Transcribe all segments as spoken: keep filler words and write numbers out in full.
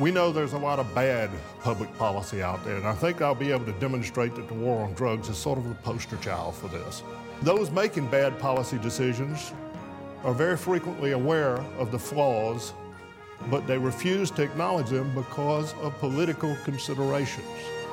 We know there's a lot of bad public policy out there, and I think I'll be able to demonstrate that the war on drugs is sort of the poster child for this. Those making bad policy decisions are very frequently aware of the flaws, but they refuse to acknowledge them because of political considerations.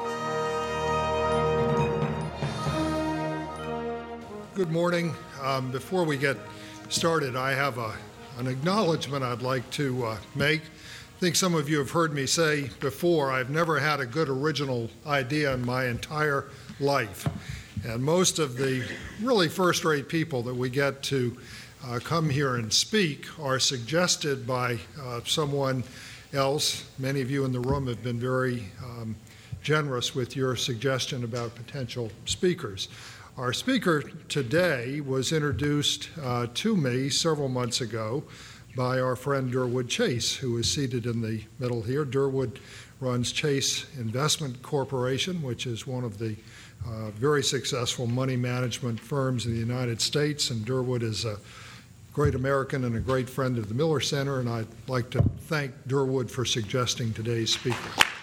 Good morning. Um, before we get started, I have a, an acknowledgement I'd like to uh, make. I think some of you have heard me say before, I've never had a good original idea in my entire life. And most of the really first-rate people that we get to uh, come here and speak are suggested by uh, someone else. Many of you in the room have been very um, generous with your suggestion about potential speakers. Our speaker today was introduced uh, to me several months ago by our friend Durwood Chase, who is seated in the middle here. Durwood runs Chase Investment Corporation, which is one of the uh, very successful money management firms in the United States, and Durwood is a great American and a great friend of the Miller Center, and I'd like to thank Durwood for suggesting today's speaker.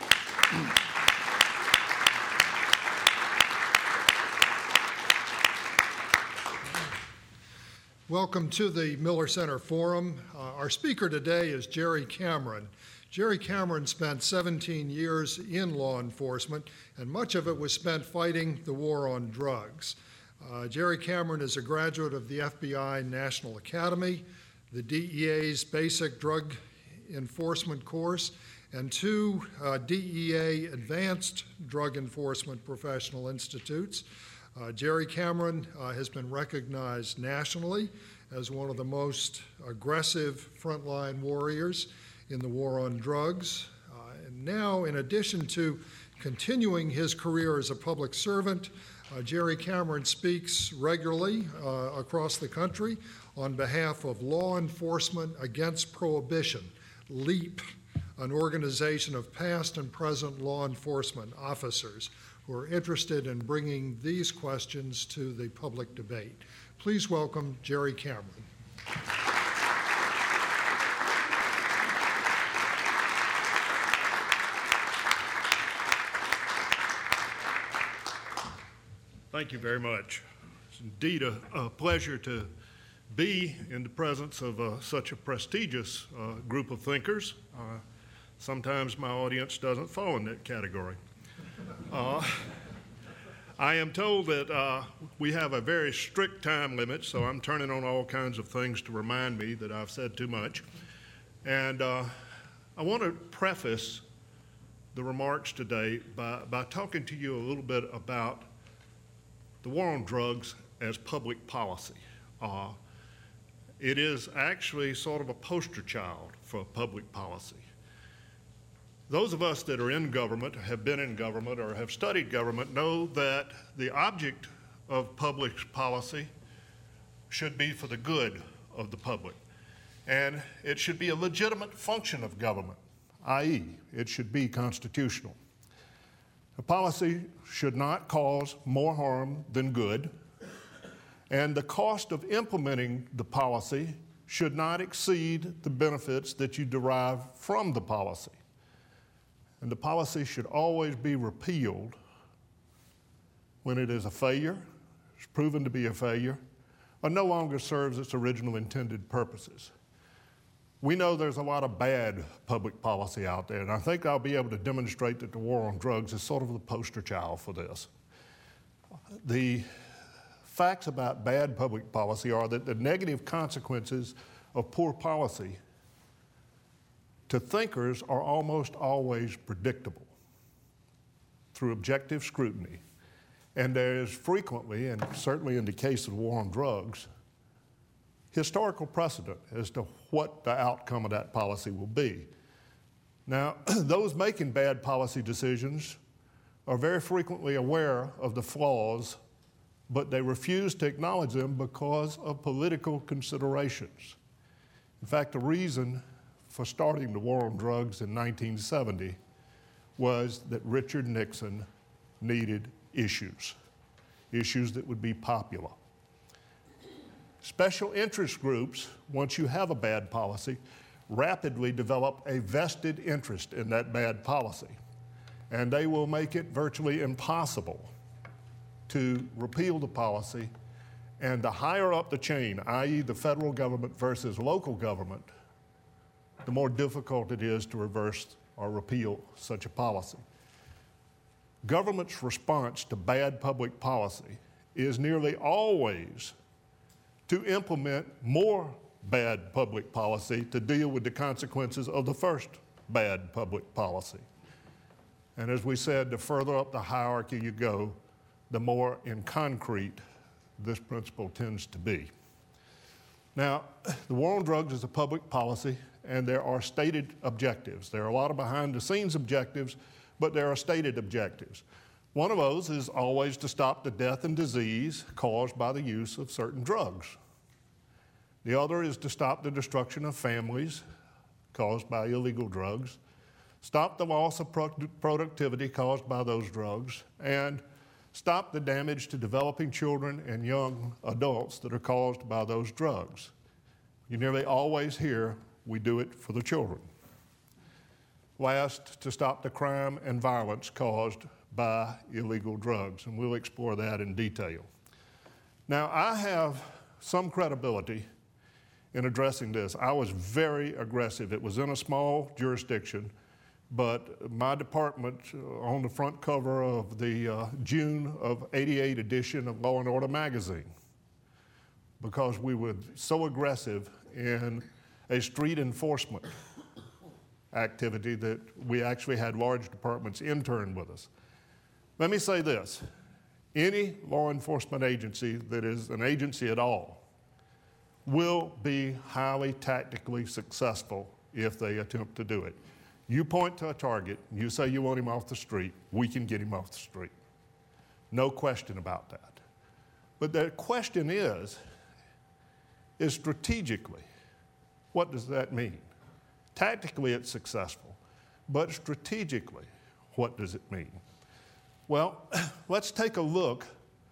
Welcome to the Miller Center Forum. Uh, our speaker today is Jerry Cameron. Jerry Cameron spent seventeen years in law enforcement, and much of it was spent fighting the war on drugs. Uh, Jerry Cameron is a graduate of the F B I National Academy, the D E A's Basic Drug Enforcement course, and two uh, D E A Advanced Drug Enforcement Professional Institutes. Uh, Jerry Cameron uh, has been recognized nationally as one of the most aggressive frontline warriors in the war on drugs. Uh, and now, in addition to continuing his career as a public servant, uh, Jerry Cameron speaks regularly uh, across the country on behalf of Law Enforcement Against Prohibition, LEAP, an organization of past and present law enforcement officers who are interested in bringing these questions to the public debate. Please welcome Jerry Cameron. Thank you very much. It's indeed a, a pleasure to be in the presence of uh, such a prestigious uh, group of thinkers. Uh, sometimes my audience doesn't fall in that category. Uh, I am told that uh, we have a very strict time limit, so I'm turning on all kinds of things to remind me that I've said too much. And uh, I want to preface the remarks today by, by talking to you a little bit about the war on drugs as public policy. Uh, it is actually sort of a poster child for public policy. Those of us that are in government, have been in government, or have studied government know that the object of public policy should be for the good of the public. And it should be a legitimate function of government, that is, it should be constitutional. A policy should not cause more harm than good, and the cost of implementing the policy should not exceed the benefits that you derive from the policy. And the policy should always be repealed when it is a failure, is proven to be a failure, or no longer serves its original intended purposes. We know there's a lot of bad public policy out there, and I think I'll be able to demonstrate that the war on drugs is sort of the poster child for this. The facts about bad public policy are that the negative consequences of poor policy to thinkers are almost always predictable through objective scrutiny. And there is frequently, and certainly in the case of the war on drugs, historical precedent as to what the outcome of that policy will be. Now, those making bad policy decisions are very frequently aware of the flaws, but they refuse to acknowledge them because of political considerations. In fact, the reason for starting the war on drugs in nineteen seventy was that Richard Nixon needed issues, issues that would be popular. Special interest groups, once you have a bad policy, rapidly develop a vested interest in that bad policy, and they will make it virtually impossible to repeal the policy. And the higher up the chain, that is the federal government versus local government, the more difficult it is to reverse or repeal such a policy. Government's response to bad public policy is nearly always to implement more bad public policy to deal with the consequences of the first bad public policy. And as we said, the further up the hierarchy you go, the more in concrete this principle tends to be. Now, the war on drugs is a public policy, and there are stated objectives. There are a lot of behind-the-scenes objectives, but there are stated objectives. One of those is always to stop the death and disease caused by the use of certain drugs. The other is to stop the destruction of families caused by illegal drugs, stop the loss of pro- productivity caused by those drugs, and stop the damage to developing children and young adults that are caused by those drugs. You nearly always hear, we do it for the children. Last, to stop the crime and violence caused by illegal drugs, and we'll explore that in detail. Now, I have some credibility in addressing this. I was very aggressive. It was in a small jurisdiction, but my department, uh, on the front cover of the uh, June of eighty-eight edition of Law and Order magazine, because we were so aggressive in a street enforcement activity that we actually had large departments intern with us. Let me say this, any law enforcement agency that is an agency at all will be highly tactically successful if they attempt to do it. You point to a target, you say you want him off the street, we can get him off the street. No question about that. But the question is, is strategically, what does that mean? Tactically, it's successful, but strategically, what does it mean? Well, let's take a look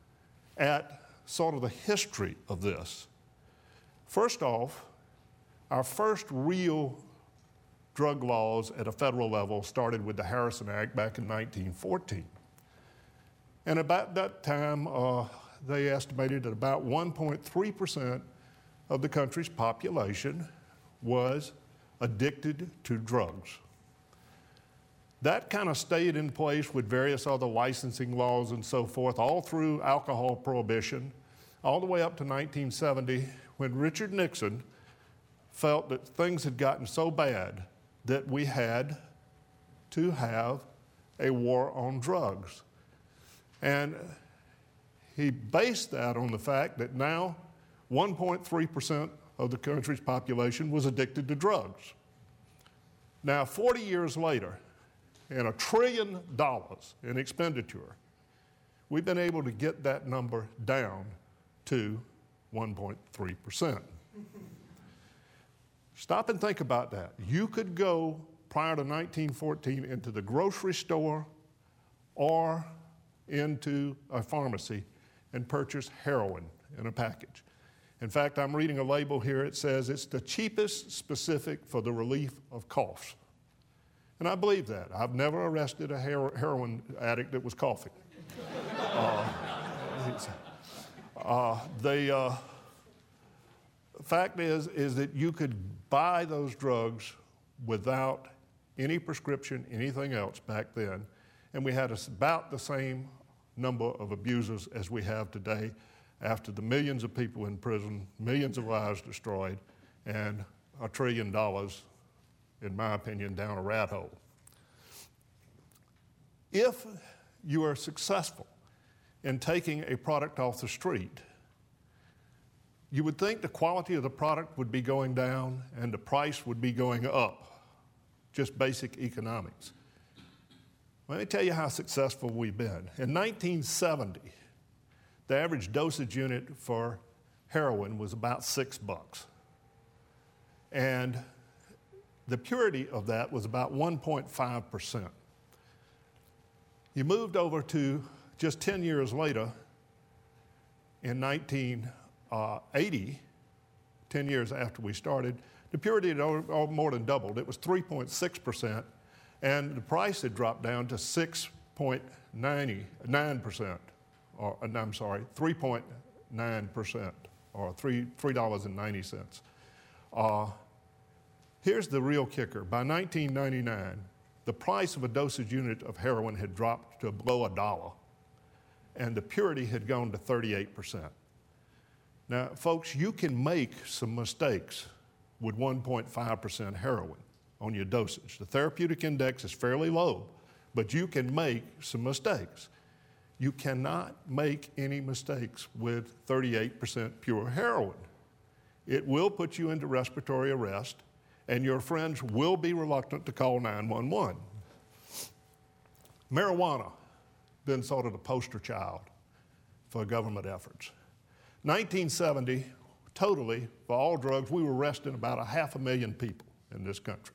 at sort of the history of this. First off, our first real drug laws at a federal level started with the Harrison Act back in nineteen fourteen. And about that time, uh, they estimated that about one point three percent of the country's population was addicted to drugs. That kind of stayed in place with various other licensing laws and so forth, all through alcohol prohibition, all the way up to nineteen seventy, when Richard Nixon felt that things had gotten so bad that we had to have a war on drugs. And he based that on the fact that now one point three percent of the country's population was addicted to drugs. Now, forty years later, and a trillion dollars in expenditure, we've been able to get that number down to one point three percent. Stop and think about that. You could go prior to nineteen fourteen into the grocery store or into a pharmacy and purchase heroin in a package. In fact, I'm reading a label here. It says it's the cheapest specific for the relief of coughs. And I believe that. I've never arrested a hero- heroin addict that was coughing. uh, uh, the uh, fact is, is that you could buy those drugs without any prescription, anything else back then, and we had about the same number of abusers as we have today after the millions of people in prison, millions of lives destroyed, and a trillion dollars, in my opinion, down a rat hole. If you are successful in taking a product off the street, you would think the quality of the product would be going down and the price would be going up, just basic economics. Let me tell you how successful we've been. In nineteen seventy, the average dosage unit for heroin was about six bucks. And the purity of that was about one point five percent. You moved over to just ten years later, in nineteen eighty, ten years after we started, The purity had al- al- more than doubled. It was three point six percent, and the price had dropped down to six point nine percent, or uh, I'm sorry, three point nine percent, or three dollars and ninety cents. Uh, here's the real kicker. By nineteen ninety-nine, the price of a dosage unit of heroin had dropped to below a dollar, and the purity had gone to thirty-eight percent. Now, folks, you can make some mistakes with one point five percent heroin on your dosage. The therapeutic index is fairly low, but you can make some mistakes. You cannot make any mistakes with thirty-eight percent pure heroin. It will put you into respiratory arrest, and your friends will be reluctant to call nine one one. Marijuana, been sort of the poster child for government efforts. nineteen seventy, totally, for all drugs, we were arresting about a half a million people in this country.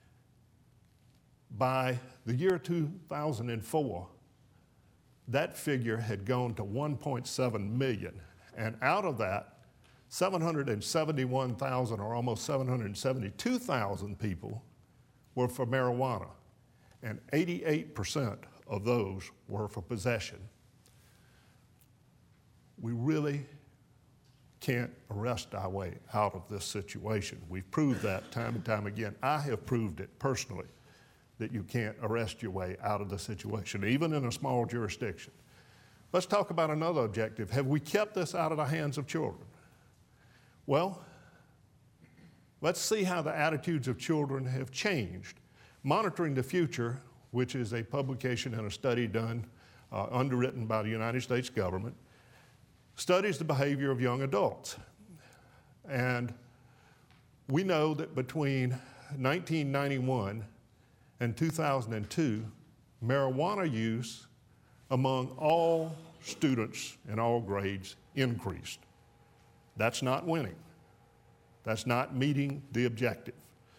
By the year two thousand four, that figure had gone to one point seven million, and out of that, seven hundred seventy-one thousand, or almost seven hundred seventy-two thousand people were for marijuana, and eighty-eight percent of those were for possession. We really can't arrest our way out of this situation. We've proved that time and time again. I have proved it personally, that you can't arrest your way out of the situation, even in a small jurisdiction. Let's talk about another objective. Have we kept this out of the hands of children? Well, let's see how the attitudes of children have changed. Monitoring the Future, which is a publication and a study done, uh, underwritten by the United States government, studies the behavior of young adults. And we know that between nineteen ninety-one and two thousand two, marijuana use among all students in all grades increased. That's not winning. That's not meeting the objective.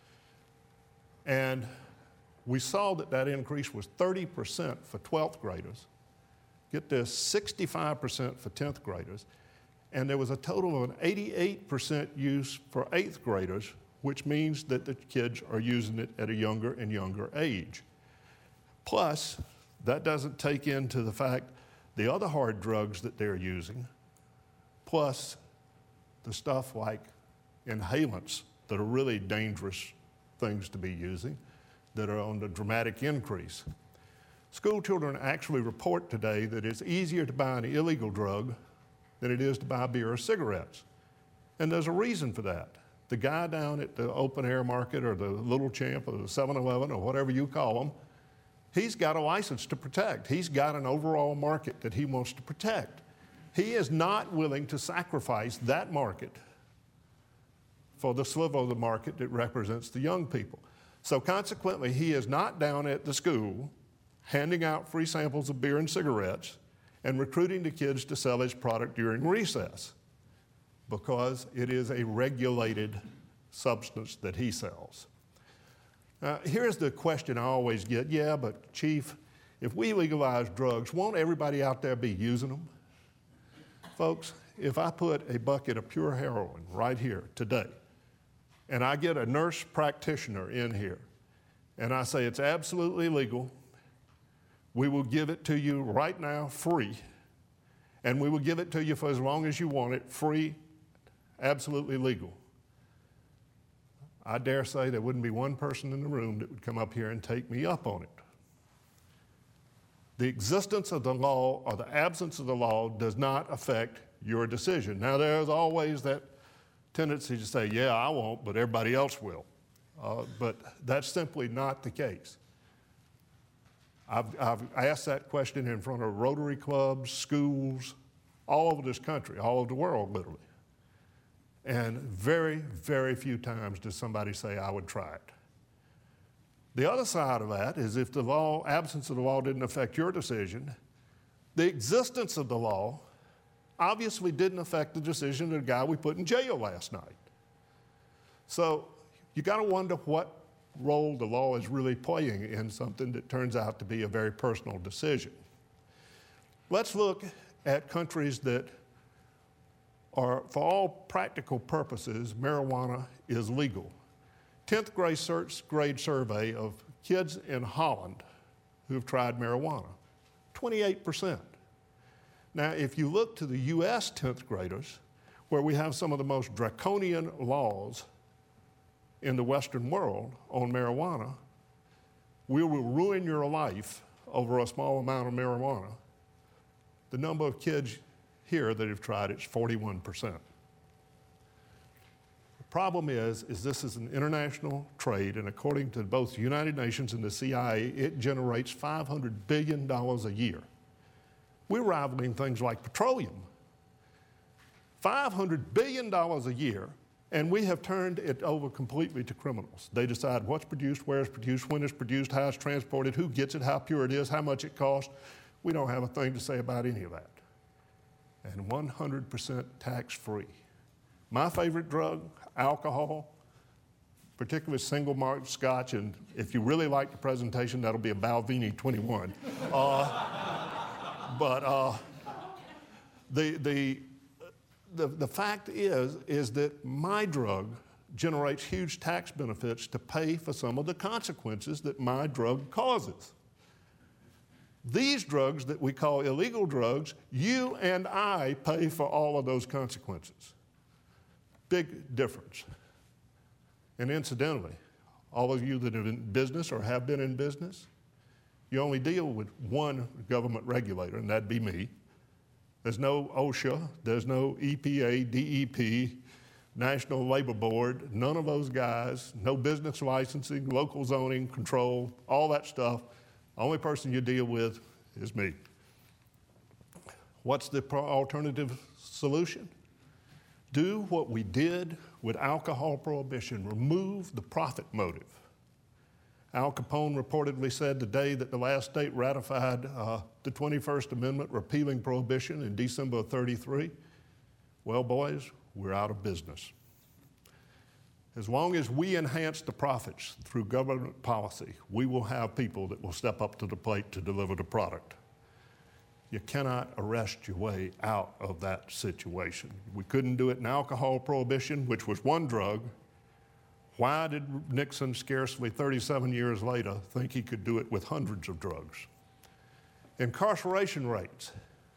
And we saw that that increase was thirty percent for twelfth graders. Get this, sixty-five percent for tenth graders. And there was a total of an eighty-eight percent use for eighth graders, which means that the kids are using it at a younger and younger age. Plus, that doesn't take into the fact the other hard drugs that they're using, plus the stuff like inhalants that are really dangerous things to be using, that are on the dramatic increase. School children actually report today that it's easier to buy an illegal drug than it is to buy beer or cigarettes. And there's a reason for that. The guy down at the open air market or the Little Champ or the seven eleven or whatever you call them, he's got a license to protect. He's got an overall market that he wants to protect. He is not willing to sacrifice that market for the sliver of the market that represents the young people. So consequently, he is not down at the school handing out free samples of beer and cigarettes and recruiting the kids to sell his product during recess, because it is a regulated substance that he sells. Uh, here's the question I always get, yeah, but Chief, if we legalize drugs, won't everybody out there be using them? Folks, if I put a bucket of pure heroin right here today, and I get a nurse practitioner in here, and I say it's absolutely legal, we will give it to you right now free, and we will give it to you for as long as you want it, free, absolutely legal. I dare say there wouldn't be one person in the room that would come up here and take me up on it. The existence of the law or the absence of the law does not affect your decision. Now, there's always that tendency to say, yeah, I won't, but everybody else will. Uh, but that's simply not the case. I've, I've asked that question in front of Rotary clubs, schools, all over this country, all over the world, literally. And very, very few times does somebody say, I would try it. The other side of that is if the law, absence of the law didn't affect your decision, the existence of the law obviously didn't affect the decision of the guy we put in jail last night. So you got to wonder what role the law is really playing in something that turns out to be a very personal decision. Let's look at countries that are, for all practical purposes, marijuana is legal. tenth grade, sur- grade survey of kids in Holland who have tried marijuana, twenty-eight percent. Now, if you look to the U S tenth graders, where we have some of the most draconian laws in the Western world on marijuana, we will ruin your life over a small amount of marijuana. The number of kids here that have tried it is forty-one percent. The problem is, is this is an international trade, and according to both the United Nations and the C I A, it generates five hundred billion dollars a year. We're rivaling things like petroleum. five hundred billion dollars a year, and we have turned it over completely to criminals. They decide what's produced, where it's produced, when it's produced, how it's transported, who gets it, how pure it is, how much it costs. We don't have a thing to say about any of that. And one hundred percent tax-free. My favorite drug, alcohol, particularly single malt scotch, and if you really like the presentation, that'll be a Balvenie twenty-one. Uh, but uh, the, the, the, the fact is, is that my drug generates huge tax benefits to pay for some of the consequences that my drug causes. These drugs that we call illegal drugs, you and I pay for all of those consequences. Big difference. And incidentally, all of you that are in business or have been in business, you only deal with one government regulator, and that'd be me. There's no OSHA, there's no E P A, D E P, National Labor Board, none of those guys, no business licensing, local zoning, control, all that stuff. Only person you deal with is me. What's the alternative solution? Do what we did with alcohol prohibition, remove the profit motive. Al Capone reportedly said today that the last state ratified uh, the twenty-first Amendment repealing prohibition in December of thirty-three. Well, boys, we're out of business. As long as we enhance the profits through government policy, we will have people that will step up to the plate to deliver the product. You cannot arrest your way out of that situation. We couldn't do it in alcohol prohibition, which was one drug. Why did Nixon, scarcely thirty-seven years later, think he could do it with hundreds of drugs? Incarceration rates.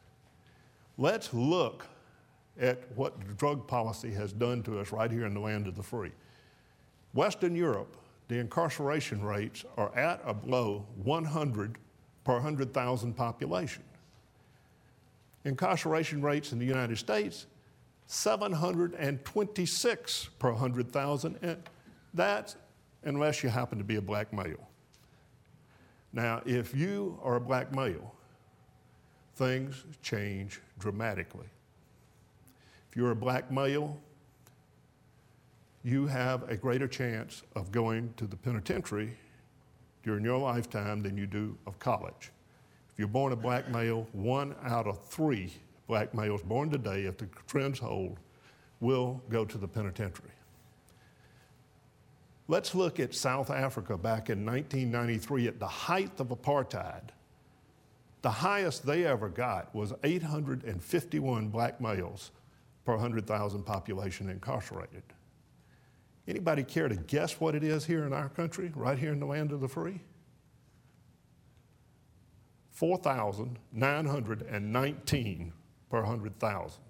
Let's look at what drug policy has done to us right here in the land of the free. Western Europe, the incarceration rates are at or below one hundred per one hundred thousand population. Incarceration rates in the United States, seven hundred twenty-six per one hundred thousand, and that's unless you happen to be a black male. Now, if you are a black male, things change dramatically. If you're a black male, you have a greater chance of going to the penitentiary during your lifetime than you do of college. If you're born a black male, one out of three black males born today, if the trends hold, will go to the penitentiary. Let's look at South Africa back in nineteen ninety-three at the height of apartheid. The highest they ever got was eight hundred fifty-one black males per one hundred thousand population incarcerated. Anybody care to guess what it is here in our country, right here in the land of the free? four thousand nine hundred nineteen per one hundred thousand.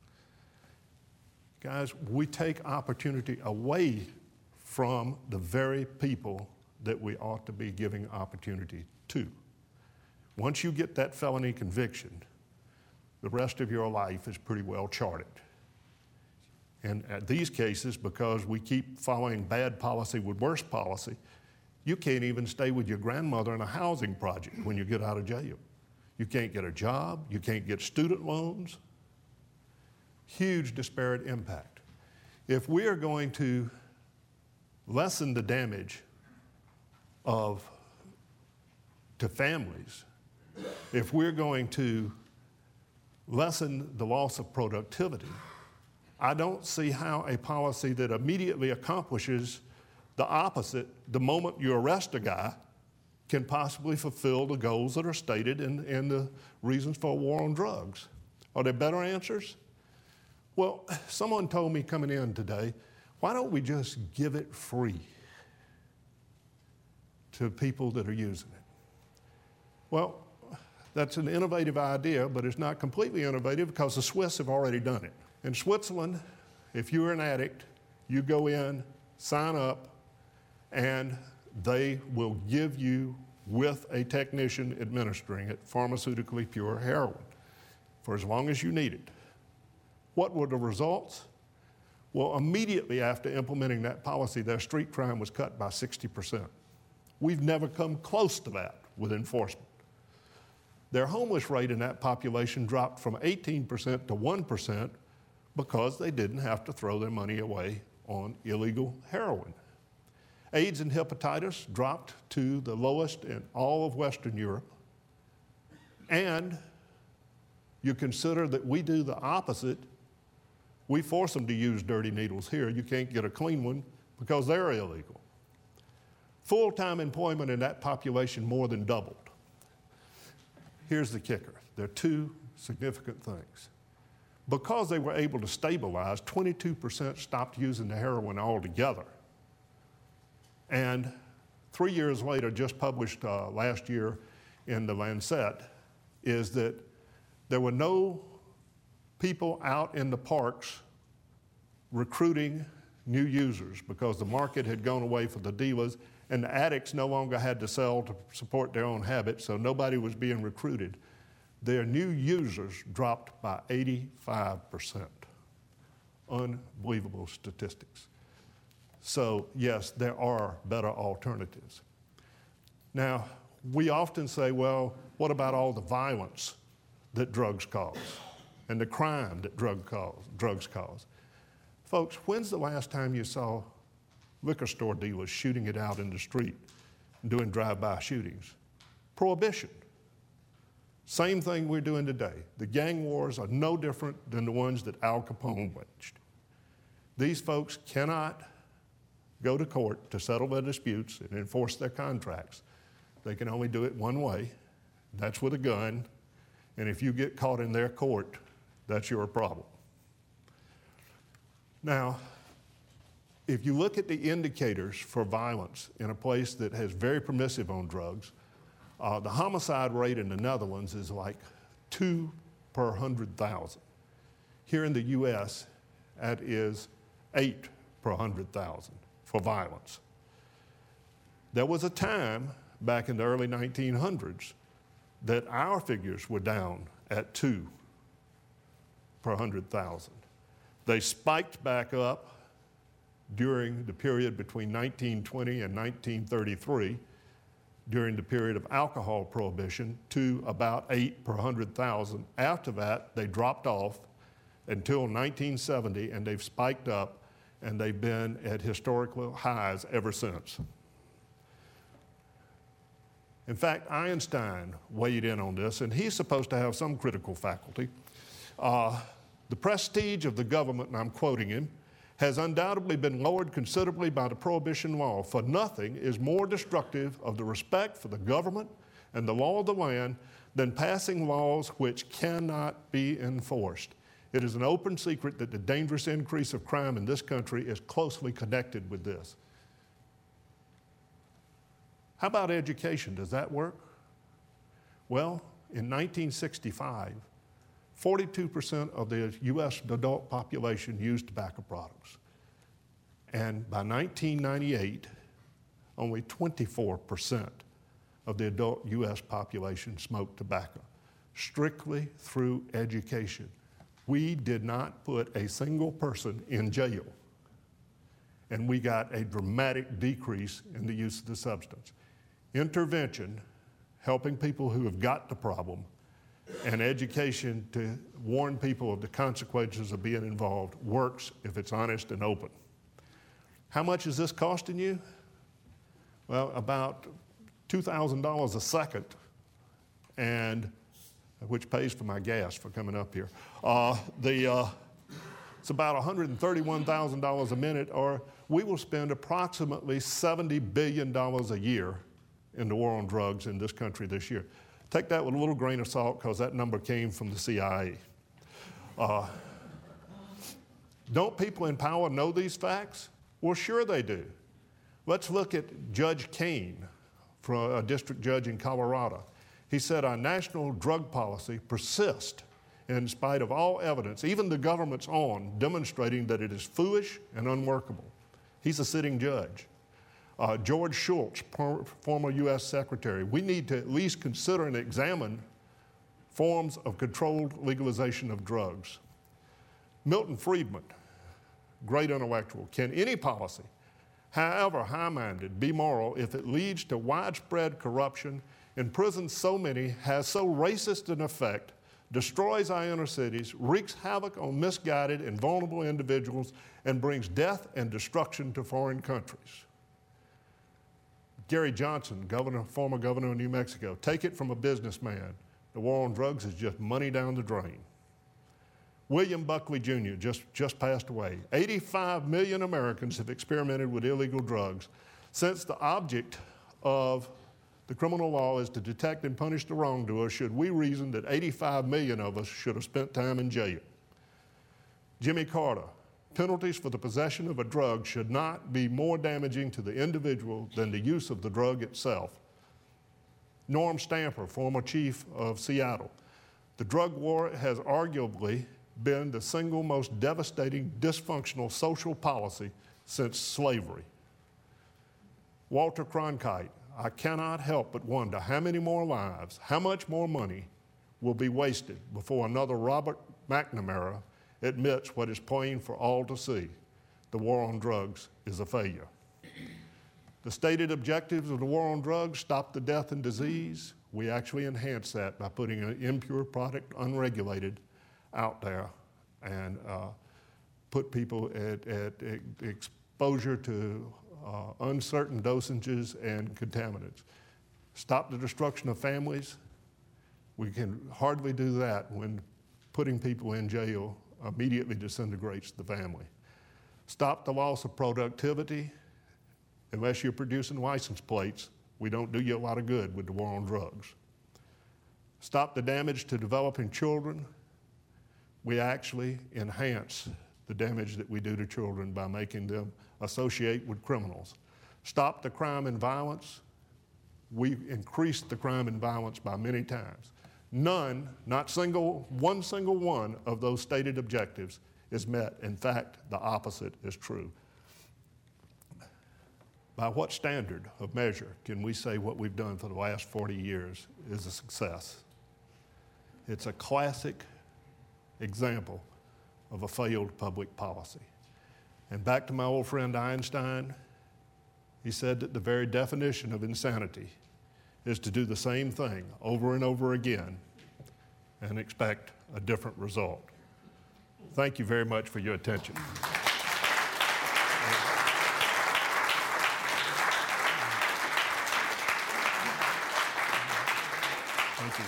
Guys, we take opportunity away from the very people that we ought to be giving opportunity to. Once you get that felony conviction, the rest of your life is pretty well charted. And at these cases, because we keep following bad policy with worse policy, you can't even stay with your grandmother in a housing project when you get out of jail. You can't get a job, you can't get student loans. Huge disparate impact. If we are going to lessen the damage of to families, if we're going to lessen the loss of productivity, I don't see how a policy that immediately accomplishes the opposite the moment you arrest a guy can possibly fulfill the goals that are stated in, in the reasons for a war on drugs. Are there better answers? Well, someone told me coming in today, why don't we just give it free? to people that are using it. Well, that's an innovative idea, but it's not completely innovative because the Swiss have already done it. In Switzerland, if you're an addict, you go in, sign up, and they will give you, with a technician administering it, pharmaceutically pure heroin for as long as you need it. What were the results? Well, immediately after implementing that policy, their street crime was cut by sixty percent. We've never come close to that with enforcement. Their homeless rate in that population dropped from eighteen percent to one percent because they didn't have to throw their money away on illegal heroin. AIDS and hepatitis dropped to the lowest in all of Western Europe. And you consider that we do the opposite. We force them to use dirty needles here. You can't get a clean one because they're illegal. Full-time employment in that population more than doubled. Here's the kicker. There are two significant things. Because they were able to stabilize, twenty-two percent stopped using the heroin altogether. And three years later, just published uh, last year in the Lancet, is that there were no people out in the parks recruiting new users because the market had gone away for the dealers and the addicts no longer had to sell to support their own habits, so nobody was being recruited. Their new users dropped by eighty-five percent. Unbelievable statistics. So yes, there are better alternatives. Now, we often say, well, what about all the violence that drugs cause and the crime that drug cause, drugs cause? Folks, when's the last time you saw liquor store dealers shooting it out in the street and doing drive-by shootings? Prohibition. Same thing we're doing today. The gang wars are no different than the ones that Al Capone waged. These folks cannot go to court to settle their disputes and enforce their contracts. They can only do it one way. That's with a gun. And if you get caught in their court, that's your problem. Now, if you look at the indicators for violence in a place that has very permissive on drugs, uh, the homicide rate in the Netherlands is like two per one hundred thousand. Here in the U S, that is eight per one hundred thousand for violence. There was a time back in the early nineteen hundreds that our figures were down at two per one hundred thousand. They spiked back up during the period between nineteen twenty and nineteen thirty-three, during the period of alcohol prohibition, to about eight per one hundred thousand. After that, they dropped off until nineteen seventy, and they've spiked up, and they've been at historical highs ever since. In fact, Einstein weighed in on this, and he's supposed to have some critical faculty. Uh, the prestige of the government, and I'm quoting him, has undoubtedly been lowered considerably by the prohibition law, for nothing is more destructive of the respect for the government and the law of the land than passing laws which cannot be enforced. It is an open secret that the dangerous increase of crime in this country is closely connected with this. How about education? Does that work? Well, in nineteen sixty-five, forty-two percent of the U S adult population used tobacco products. And by nineteen ninety-eight, only twenty-four percent of the adult U S population smoked tobacco, strictly through education. We did not put a single person in jail, and we got a dramatic decrease in the use of the substance. Intervention, helping people who have got the problem, and education to warn people of the consequences of being involved works if it's honest and open. How much is this costing you? Well, about two thousand dollars a second, and which pays for my gas for coming up here. Uh, the, uh, it's about one hundred thirty-one thousand dollars a minute, or we will spend approximately seventy billion dollars a year in the war on drugs in this country this year. Take that with a little grain of salt, because that number came from the C I A. Uh, don't people in power know these facts? Well, sure they do. Let's look at Judge Kane from a district judge in Colorado. He said our national drug policy persists in spite of all evidence, even the government's own, demonstrating that it is foolish and unworkable. He's a sitting judge. Uh, George Shultz, former U S Secretary, we need to at least consider and examine forms of controlled legalization of drugs. Milton Friedman, great intellectual, can any policy, however high-minded, be moral if it leads to widespread corruption, imprisons so many, has so racist an effect, destroys our inner cities, wreaks havoc on misguided and vulnerable individuals, and brings death and destruction to foreign countries? Gary Johnson, governor, former governor of New Mexico, take it from a businessman. The war on drugs is just money down the drain. William Buckley Junior just, just passed away. eighty-five million Americans have experimented with illegal drugs. Since the object of the criminal law is to detect and punish the wrongdoer, should we reason that eighty-five million of us should have spent time in jail? Jimmy Carter, penalties for the possession of a drug should not be more damaging to the individual than the use of the drug itself. Norm Stamper, former chief of Seattle, the drug war has arguably been the single most devastating, dysfunctional social policy since slavery. Walter Cronkite, I cannot help but wonder how many more lives, how much more money will be wasted before another Robert McNamara admits what is plain for all to see: the war on drugs is a failure. The stated objectives of the war on drugs, stop the death and disease, we actually enhance that by putting an impure product, unregulated, out there and uh, put people at, at exposure to uh, uncertain dosages and contaminants. Stop the destruction of families. We can hardly do that when putting people in jail immediately disintegrates the family. Stop the loss of productivity. Unless you're producing license plates, we don't do you a lot of good with the war on drugs. Stop the damage to developing children. We actually enhance the damage that we do to children by making them associate with criminals. Stop the crime and violence. We increase the crime and violence by many times. None, not single, one single one of those stated objectives is met. In fact, the opposite is true. By what standard of measure can we say what we've done for the last forty years is a success? It's a classic example of a failed public policy. And back to my old friend Einstein, he said that the very definition of insanity is to do the same thing over and over again and expect a different result. Thank you very much for your attention. Thank you.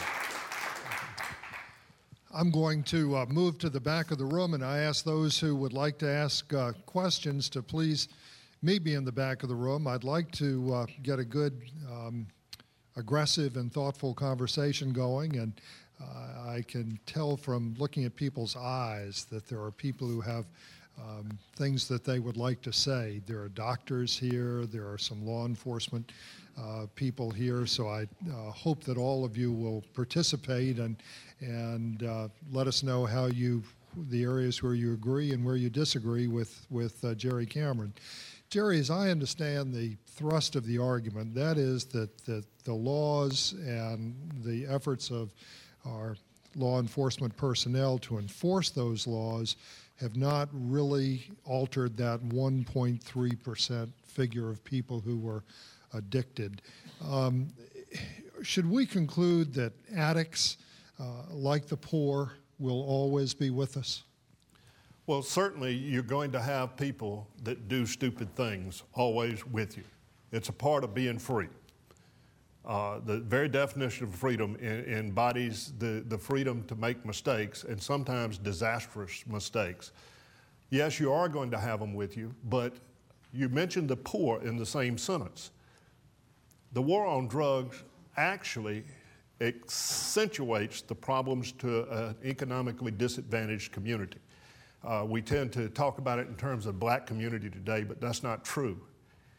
I'm going to uh, move to the back of the room, and I ask those who would like to ask uh, questions to please meet me in the back of the room. I'd like to uh, get a good, um, aggressive and thoughtful conversation going, and uh, I can tell from looking at people's eyes that there are people who have um, things that they would like to say. There are doctors here, there are some law enforcement uh, people here, so I uh, hope that all of you will participate and and uh, let us know how you, the areas where you agree and where you disagree with, with uh, Jerry Cameron. Jerry, as I understand the thrust of the argument, that is that, that the laws and the efforts of our law enforcement personnel to enforce those laws have not really altered that one point three percent figure of people who were addicted. Um, should we conclude that addicts, uh, like the poor, will always be with us? Well, certainly you're going to have people that do stupid things always with you. It's a part of being free. Uh, the very definition of freedom in, embodies the, the freedom to make mistakes, and sometimes disastrous mistakes. Yes, you are going to have them with you, but you mentioned the poor in the same sentence. The war on drugs actually accentuates the problems to an economically disadvantaged community. Uh, we tend to talk about it in terms of black community today, but that's not true.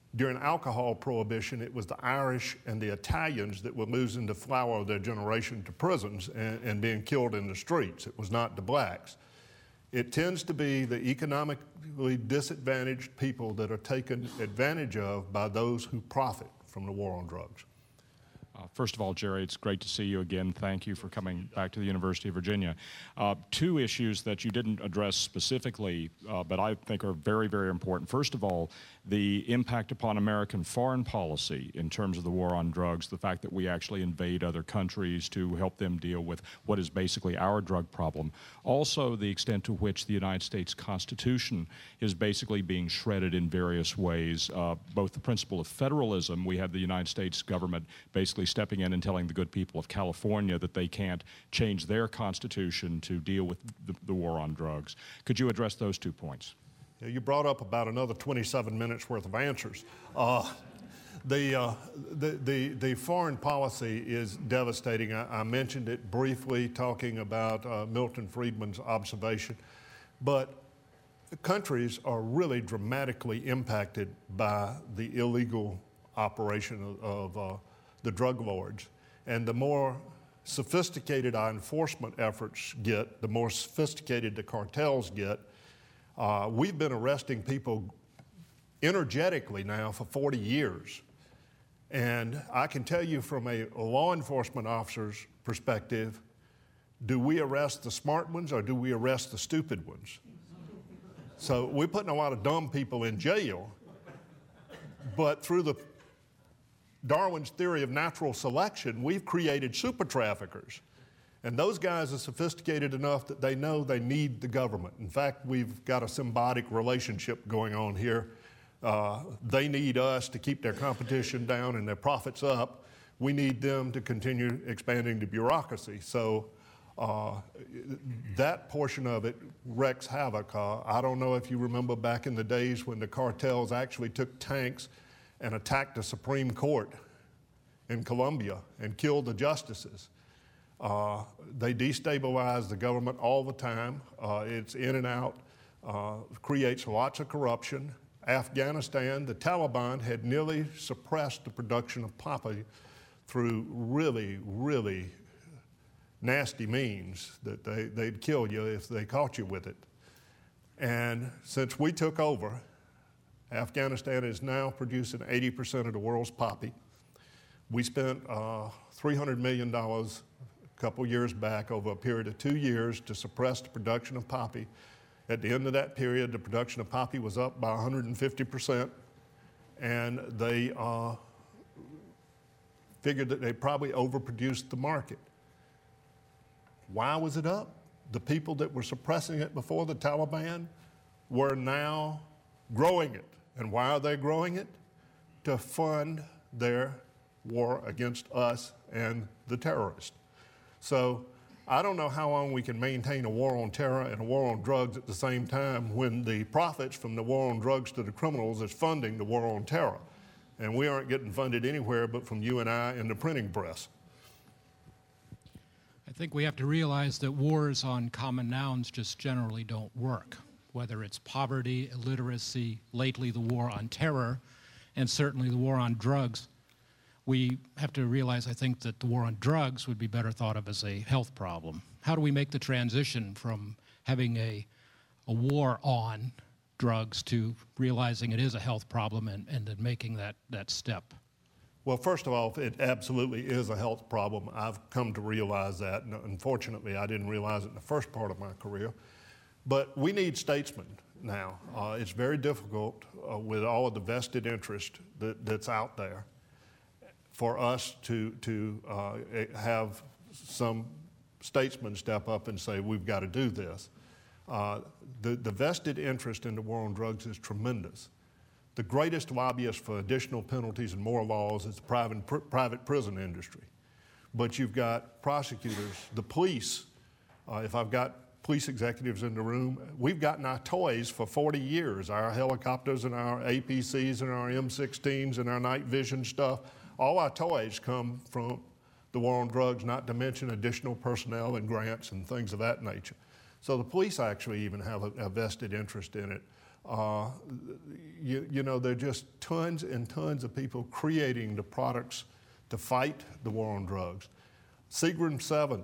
During alcohol prohibition, it was the Irish and the Italians that were losing the flower of their generation to prisons and, and being killed in the streets. It was not the blacks. It tends to be the economically disadvantaged people that are taken advantage of by those who profit from the war on drugs. Uh, first of all, Jerry, it's great to see you again. Thank you for coming back to the University of Virginia. Uh, two issues that you didn't address specifically, uh, but I think are very, very important. First of all, the impact upon American foreign policy in terms of the war on drugs, the fact that we actually invade other countries to help them deal with what is basically our drug problem. Also, the extent to which the United States Constitution is basically being shredded in various ways. Uh, both the principle of federalism, we have the United States government basically stepping in and telling the good people of California that they can't change their constitution to deal with the, the war on drugs. Could you address those two points? You brought up about another twenty-seven minutes worth of answers. Uh, the, uh, the, the, the foreign policy is devastating. I, I mentioned it briefly talking about uh, Milton Friedman's observation, but countries are really dramatically impacted by the illegal operation of, of uh, the drug lords. And the more sophisticated our enforcement efforts get, the more sophisticated the cartels get. Uh, we've been arresting people energetically now for forty years. And I can tell you from a law enforcement officer's perspective, do we arrest the smart ones or do we arrest the stupid ones? So we're putting a lot of dumb people in jail, but through the Darwin's theory of natural selection, we've created super traffickers. And those guys are sophisticated enough that they know they need the government. In fact, we've got a symbiotic relationship going on here. Uh, they need us to keep their competition down and their profits up. We need them to continue expanding the bureaucracy. So uh, that portion of it wreaks havoc. Uh, I don't know if you remember back in the days when the cartels actually took tanks and attacked the Supreme Court in Colombia and killed the justices. Uh, they destabilize the government all the time. Uh, it's in and out, uh, creates lots of corruption. Afghanistan, the Taliban had nearly suppressed the production of poppy through really, really nasty means that they, they'd kill you if they caught you with it. And since we took over, Afghanistan is now producing eighty percent of the world's poppy. We spent uh, three hundred million dollars a couple years back over a period of two years to suppress the production of poppy. At the end of that period, the production of poppy was up by one hundred fifty percent, and they uh, figured that they probably overproduced the market. Why was it up? The people that were suppressing it before the Taliban were now growing it. And why are they growing it? To fund their war against us and the terrorists. So I don't know how long we can maintain a war on terror and a war on drugs at the same time when the profits from the war on drugs to the criminals is funding the war on terror. And we aren't getting funded anywhere but from you and I and the printing press. I think we have to realize that wars on common nouns just generally don't work, whether it's poverty, illiteracy, lately the war on terror, and certainly the war on drugs. We have to realize, I think, that the war on drugs would be better thought of as a health problem. How do we make the transition from having a, a war on drugs to realizing it is a health problem and, and then making that, that step? Well, first of all, it absolutely is a health problem. I've come to realize that, and unfortunately, I didn't realize it in the first part of my career. But we need statesmen now. Uh, it's very difficult uh, with all of the vested interest that, that's out there for us to, to uh, have some statesman step up and say, we've got to do this. Uh, the, the vested interest in the war on drugs is tremendous. The greatest lobbyist for additional penalties and more laws is the private, pr private prison industry. But you've got prosecutors, the police. Uh, if I've got police executives in the room, we've gotten our toys for forty years, our helicopters and our A P Cs and our M sixteens and our night vision stuff. All our toys come from the war on drugs, not to mention additional personnel and grants and things of that nature. So the police actually even have a, a vested interest in it. Uh, you, you know, there are just tons and tons of people creating the products to fight the war on drugs. Seagram seven,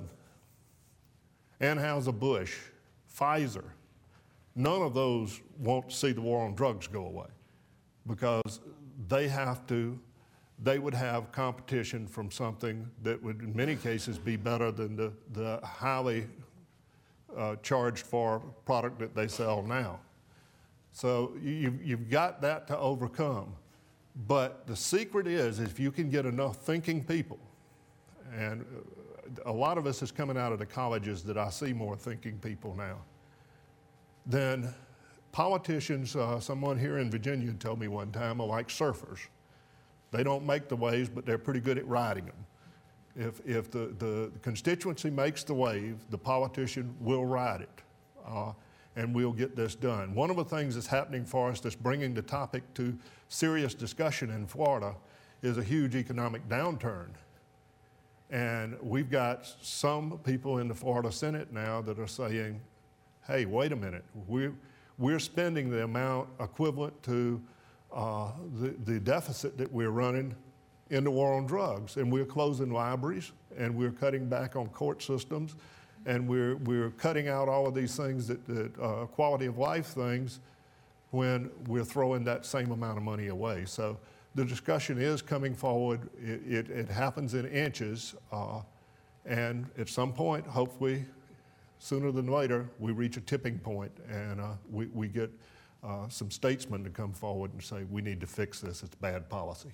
Anheuser-Busch, Pfizer, none of those want to see the war on drugs go away because they have to, they would have competition from something that would in many cases be better than the, the highly uh, charged for product that they sell now. So you, you've got that to overcome. But the secret is if you can get enough thinking people, and a lot of us is coming out of the colleges that I see more thinking people now, then politicians, uh, someone here in Virginia told me one time, are like surfers. They don't make the waves, but they're pretty good at riding them. If, if the, the constituency makes the wave, the politician will ride it, uh, and we'll get this done. One of the things that's happening for us that's bringing the topic to serious discussion in Florida is a huge economic downturn. And we've got some people in the Florida Senate now that are saying, hey, wait a minute, we're, we're spending the amount equivalent to uh, the, the deficit that we're running in the war on drugs, and we're closing libraries, and we're cutting back on court systems, and we're, we're cutting out all of these things, that, that uh, quality of life things, when we're throwing that same amount of money away. So the discussion is coming forward. It, it, it happens in inches, uh, and at some point, hopefully, sooner than later, we reach a tipping point, and uh, we, we get uh, some statesmen to come forward and say, we need to fix this, it's bad policy.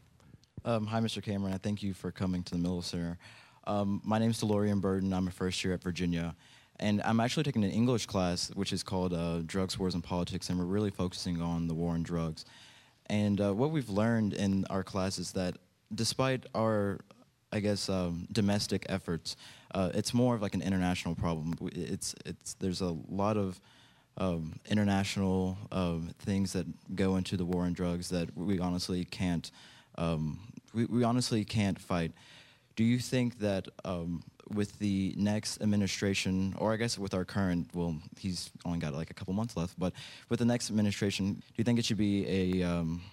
Um, hi, Mister Cameron. I thank you for coming to the Miller Center. Um, my name is DeLorean Burden. I'm a first year at Virginia. And I'm actually taking an English class, which is called uh, Drugs, Wars, and Politics, and we're really focusing on the war on drugs. And uh, what we've learned in our class is that despite our, I guess, um, domestic efforts, uh, it's more of like an international problem. It's, it's, there's a lot of um, international um, things that go into the war on drugs that we honestly can't, um, we, we honestly can't fight. Do you think that um, with the next administration, or I guess with our current, well, he's only got like a couple months left, but with the next administration, do you think it should be a um,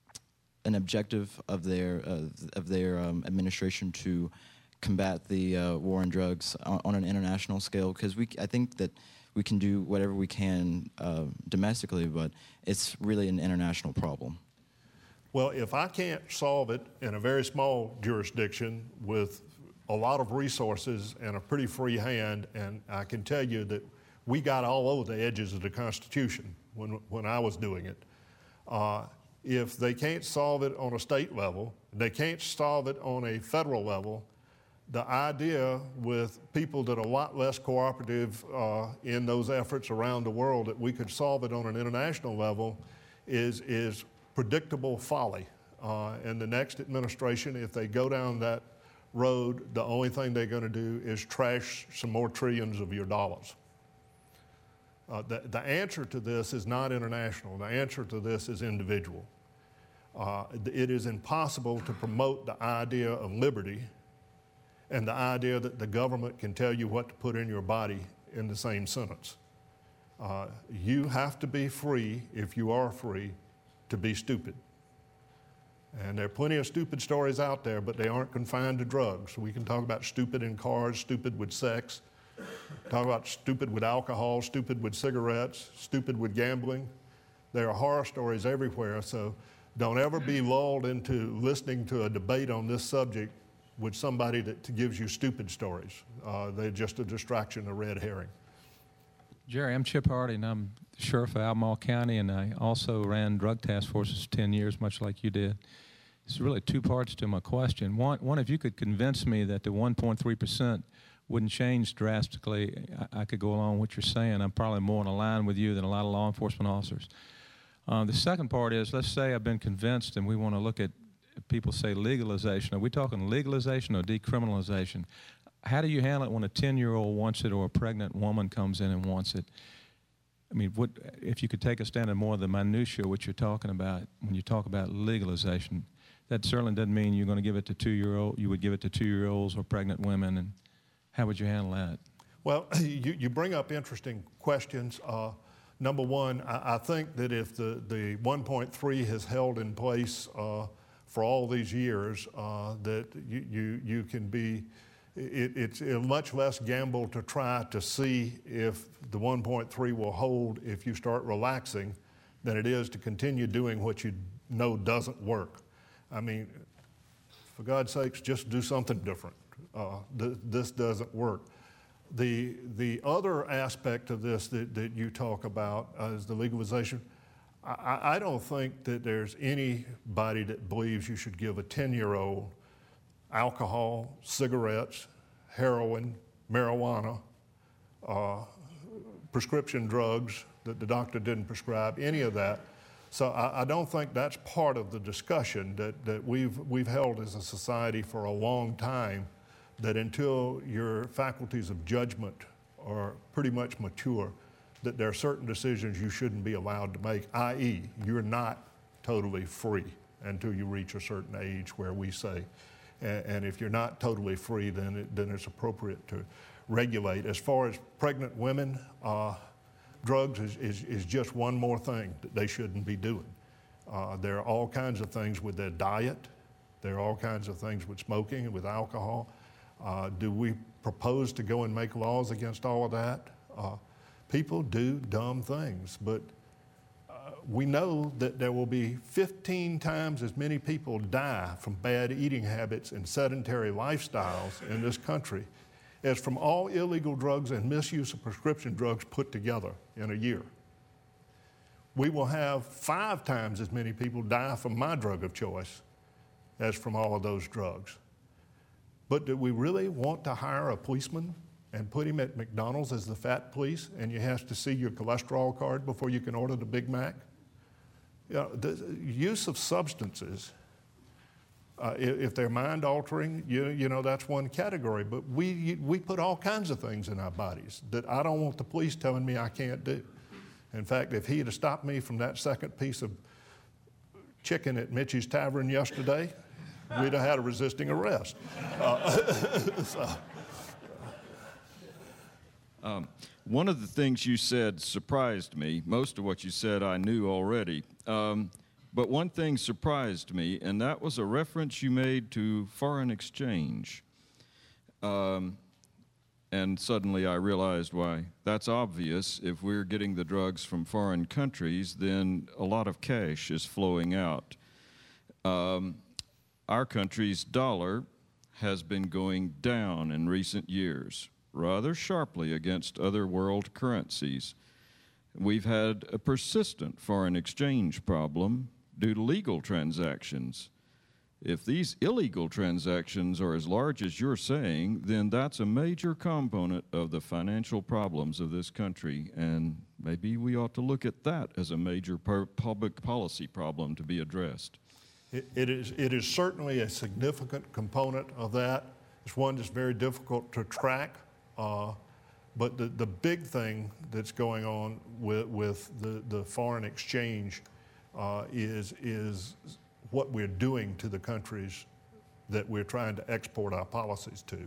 an objective of their uh, of their um, administration to combat the uh, war on drugs on, on an international scale? Because we, I think that we can do whatever we can uh, domestically, but it's really an international problem. Well, if I can't solve it in a very small jurisdiction with a lot of resources and a pretty free hand, and I can tell you that we got all over the edges of the Constitution when, when I was doing it. Uh, if they can't solve it on a state level, they can't solve it on a federal level, the idea with people that are a lot less cooperative uh, in those efforts around the world that we could solve it on an international level is, is predictable folly. Uh, and the next administration, if they go down that road, the only thing they're going to do is trash some more trillions of your dollars. Uh, the, the answer to this is not international. The answer to this is individual. Uh, it is impossible to promote the idea of liberty and the idea that the government can tell you what to put in your body in the same sentence. Uh, you have to be free, if you are free, to be stupid. And there are plenty of stupid stories out there, but they aren't confined to drugs. We can talk about stupid in cars, stupid with sex, talk about stupid with alcohol, stupid with cigarettes, stupid with gambling. There are horror stories everywhere, so don't ever be lulled into listening to a debate on this subject with somebody that gives you stupid stories. Uh, they're just a distraction, a red herring. Jerry, I'm Chip Hardy, and I'm sheriff of Albemarle County, and I also ran drug task forces for ten years, much like you did. There's really two parts to my question. One, one if you could convince me that the one point three percent wouldn't change drastically, I, I could go along with what you're saying. I'm probably more in line with you than a lot of law enforcement officers. Uh, the second part is, let's say I've been convinced and we want to look at, people say legalization. Are we talking legalization or decriminalization? How do you handle it when a ten-year-old wants it or a pregnant woman comes in and wants it? I mean, what, if you could take us down to more of the minutiae, what you're talking about when you talk about legalization, that certainly doesn't mean you're going to give it to two-year-old. You would give it to two-year-olds or pregnant women, and how would you handle that? Well, you, you bring up interesting questions. Uh, number one, I, I think that if the, the one point three has held in place uh, for all these years, uh, that you, you, you can be, it, it's a much less gamble to try to see if the one point three will hold if you start relaxing than it is to continue doing what you know doesn't work. I mean, for God's sakes, just do something different. Uh, th- this doesn't work. The, the other aspect of this that, that you talk about uh, is the legalization. I, I don't think that there's anybody that believes you should give a ten-year-old alcohol, cigarettes, heroin, marijuana, uh, prescription drugs that the doctor didn't prescribe, any of that. So I, I don't think that's part of the discussion that, that we've, we've held as a society for a long time, that until your faculties of judgment are pretty much mature, that there are certain decisions you shouldn't be allowed to make, that is you're not totally free until you reach a certain age where we say. And, and if you're not totally free, then, it, then it's appropriate to regulate. As far as pregnant women, uh, drugs is, is, is just one more thing that they shouldn't be doing. Uh, there are all kinds of things with their diet. There are all kinds of things with smoking and with alcohol. Uh, do we propose to go and make laws against all of that? Uh, people do dumb things, but uh, we know that there will be fifteen times as many people die from bad eating habits and sedentary lifestyles in this country as from all illegal drugs and misuse of prescription drugs put together in a year. We will have five times as many people die from my drug of choice as from all of those drugs. But do we really want to hire a policeman and put him at McDonald's as the fat police, and you have to see your cholesterol card before you can order the Big Mac? You know, the use of substances, uh, if they're mind-altering, you, you know, that's one category. But we, we put all kinds of things in our bodies that I don't want the police telling me I can't do. In fact, if he had stopped me from that second piece of chicken at Mitchie's Tavern yesterday, we'd have had a resisting arrest. Uh, so. um, one of the things you said surprised me. Most of what you said I knew already. Um, but one thing surprised me, and that was a reference you made to foreign exchange. Um, and suddenly I realized why that's obvious. If we're getting the drugs from foreign countries, then a lot of cash is flowing out. Um, Our country's dollar has been going down in recent years, rather sharply against other world currencies. We've had a persistent foreign exchange problem due to legal transactions. If these illegal transactions are as large as you're saying, then that's a major component of the financial problems of this country, and maybe we ought to look at that as a major public policy problem to be addressed. It, it, is, it is certainly a significant component of that. It's one that's very difficult to track, uh, but the, the big thing that's going on with, with the, the foreign exchange uh, is, is what we're doing to the countries that we're trying to export our policies to.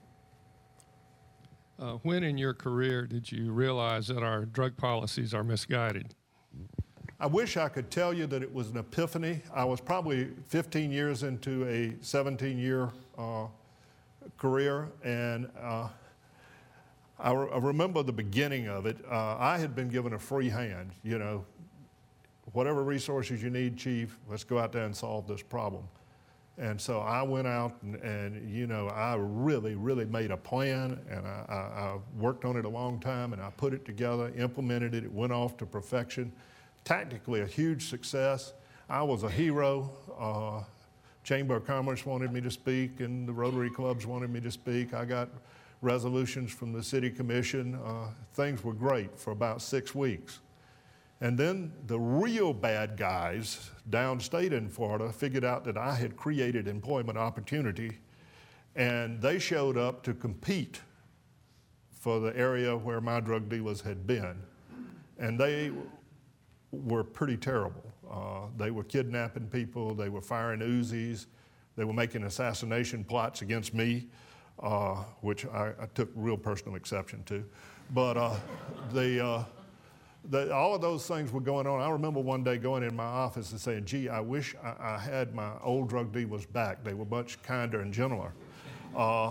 Uh, when in your career did you realize that our drug policies are misguided? I wish I could tell you that it was an epiphany. I was probably fifteen years into a seventeen-year uh, career, and uh, I, re- I remember the beginning of it. Uh, I had been given a free hand, you know, whatever resources you need, Chief, let's go out there and solve this problem. And so I went out and, and you know, I really, really made a plan, and I, I, I worked on it a long time, and I put it together, implemented it, it went off to perfection. Tactically, a huge success. I was a hero. Uh, Chamber of Commerce wanted me to speak, and the Rotary Clubs wanted me to speak. I got resolutions from the City Commission. Uh, things were great for about six weeks. And then the real bad guys downstate in Florida figured out that I had created employment opportunity, and they showed up to compete for the area where my drug dealers had been. And they were pretty terrible. Uh, they were kidnapping people, they were firing Uzis, they were making assassination plots against me, uh, which I, I took real personal exception to. But uh, the, uh, the, all of those things were going on. I remember one day going in my office and saying, gee, I wish I, I had my old drug dealers back. They were much kinder and gentler. Uh,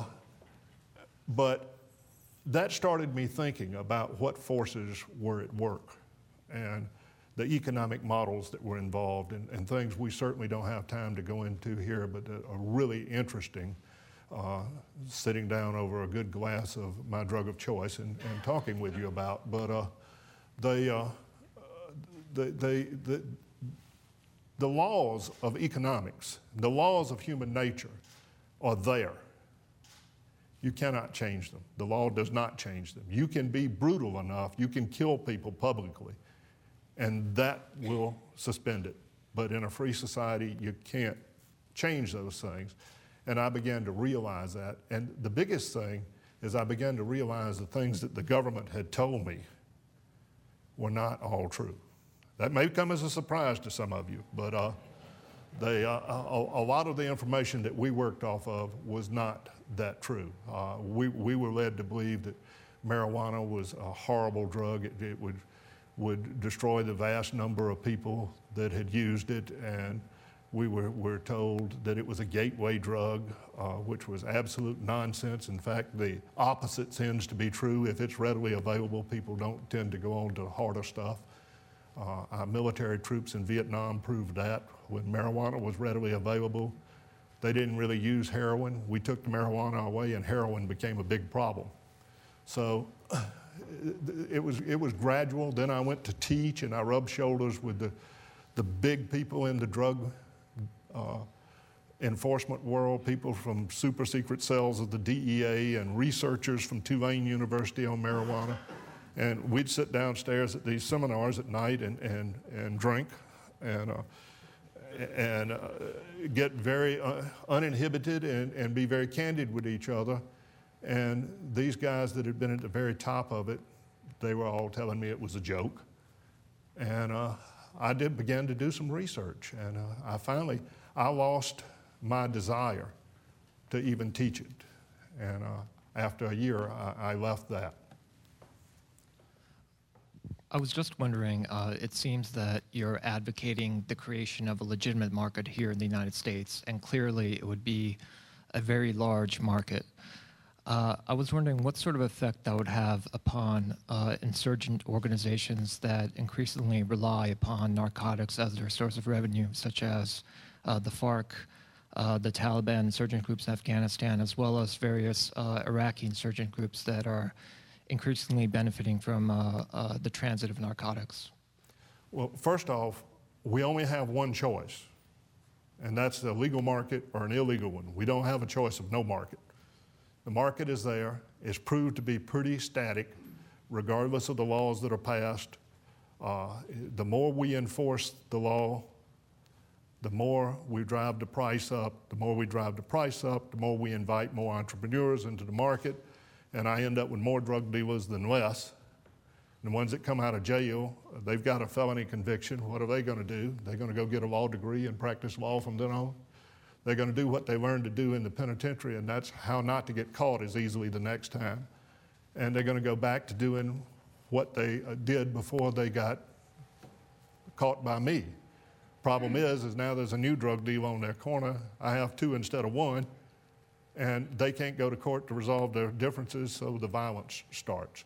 but that started me thinking about what forces were at work and the economic models that were involved and, and things we certainly don't have time to go into here, but are really interesting, uh, sitting down over a good glass of my drug of choice and, and talking with you about. But uh, they, uh, they, they, the, the laws of economics, the laws of human nature are there. You cannot change them. The law does not change them. You can be brutal enough, you can kill people publicly, and that will suspend it. But in a free society, you can't change those things. And I began to realize that. And the biggest thing is I began to realize the things that the government had told me were not all true. That may come as a surprise to some of you, but uh, they, uh, a, a lot of the information that we worked off of was not that true. Uh, we, we were led to believe that marijuana was a horrible drug. It, it would, would destroy the vast number of people that had used it, and we were, were told that it was a gateway drug, uh, which was absolute nonsense. In fact, the opposite tends to be true. If it's readily available, people don't tend to go on to harder stuff. Uh, our military troops in Vietnam proved that. When marijuana was readily available, they didn't really use heroin. We took the marijuana away and heroin became a big problem. So it was, it was gradual. Then I went to teach and I rubbed shoulders with the, the big people in the drug uh, enforcement world, people from super secret cells of the D E A and researchers from Tulane University on marijuana. And we'd sit downstairs at these seminars at night and, and, and drink and, uh, and uh, get very uh, uninhibited and, and be very candid with each other. And these guys that had been at the very top of it, they were all telling me it was a joke. And uh, I did begin to do some research. And uh, I finally, I lost my desire to even teach it. And uh, after a year, I, I left that. I was just wondering, uh, it seems that you're advocating the creation of a legitimate market here in the United States, and clearly it would be a very large market. Uh, I was wondering what sort of effect that would have upon uh, insurgent organizations that increasingly rely upon narcotics as their source of revenue, such as uh, the FARC, uh, the Taliban insurgent groups in Afghanistan, as well as various uh, Iraqi insurgent groups that are increasingly benefiting from uh, uh, the transit of narcotics? Well, first off, we only have one choice, and that's the legal market or an illegal one. We don't have a choice of no market. The market is there. It's proved to be pretty static, regardless of the laws that are passed. Uh, the more we enforce the law, the more we drive the price up. The more we drive the price up, the more we invite more entrepreneurs into the market, and I end up with more drug dealers than less. The ones that come out of jail, they've got a felony conviction. What are they going to do? They're going to go get a law degree and practice law from then on? They're going to do what they learned to do in the penitentiary, and that's how not to get caught as easily the next time. And they're going to go back to doing what they did before they got caught by me. Problem is, is now there's a new drug deal on their corner. I have two instead of one, and they can't go to court to resolve their differences, so the violence starts.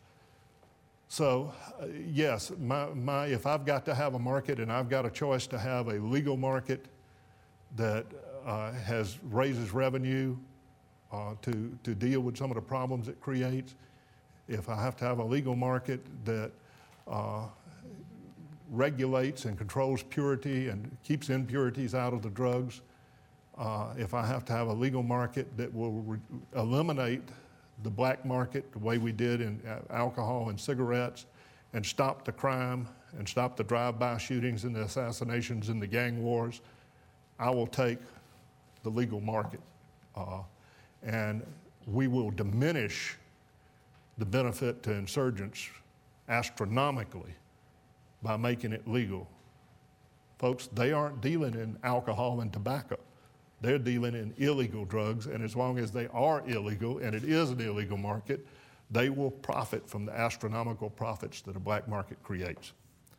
So, uh, yes, my, my, if I've got to have a market and I've got a choice to have a legal market that uh, has raises revenue uh, to, to deal with some of the problems it creates, if I have to have a legal market that uh, regulates and controls purity and keeps impurities out of the drugs, uh, if I have to have a legal market that will re- eliminate the black market the way we did in uh, alcohol and cigarettes and stop the crime and stop the drive-by shootings and the assassinations and the gang wars, I will take the legal market. Uh, and we will diminish the benefit to insurgents astronomically by making it legal. Folks, they aren't dealing in alcohol and tobacco. They're dealing in illegal drugs, and as long as they are illegal, and it is an illegal market, they will profit from the astronomical profits that a black market creates.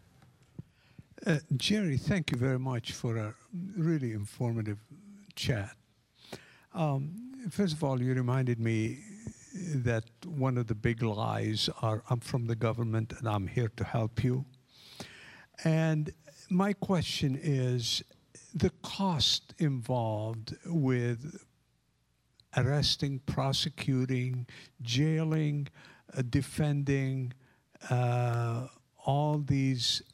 Uh, Jerry, thank you very much for a really informative chat. Um, first of all, you reminded me that one of the big lies are, I'm from the government and I'm here to help you. And my question is, the cost involved with arresting, prosecuting, jailing, uh, defending uh, all these